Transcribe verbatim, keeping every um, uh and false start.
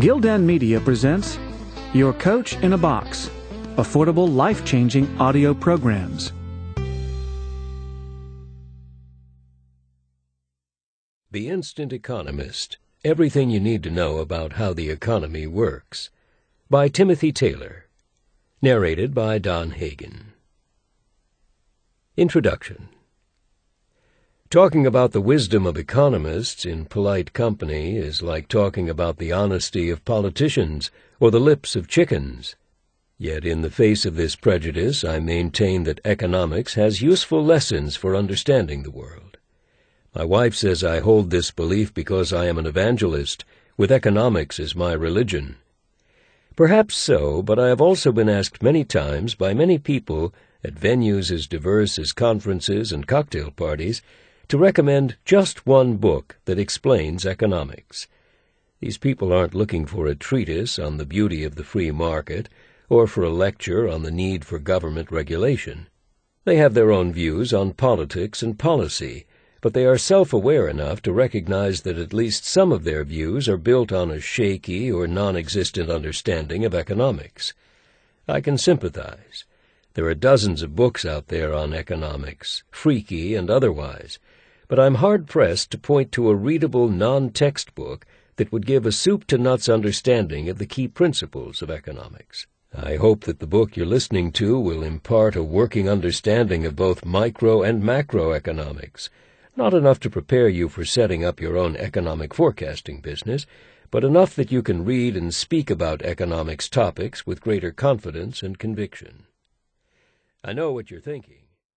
Gildan Media presents Your Coach in a Box, affordable, life-changing audio programs. The Instant Economist, Everything You Need to Know About How the Economy Works, by Timothy Taylor, narrated by Don Hagen. Introduction. Talking about the wisdom of economists in polite company is like talking about the honesty of politicians or the lips of chickens. Yet in the face of this prejudice, I maintain that economics has useful lessons for understanding the world. My wife says I hold this belief because I am an evangelist, with economics as my religion. Perhaps so, but I have also been asked many times by many people at venues as diverse as conferences and cocktail parties to recommend just one book that explains economics. These people aren't looking for a treatise on the beauty of the free market or for a lecture on the need for government regulation. They have their own views on politics and policy, but they are self-aware enough to recognize that at least some of their views are built on a shaky or non-existent understanding of economics. I can sympathize. There are dozens of books out there on economics, freaky and otherwise, but I'm hard-pressed to point to a readable non-textbook that would give a soup-to-nuts understanding of the key principles of economics. I hope that the book you're listening to will impart a working understanding of both micro and macroeconomics, not enough to prepare you for setting up your own economic forecasting business, but enough that you can read and speak about economics topics with greater confidence and conviction. I know what you're thinking.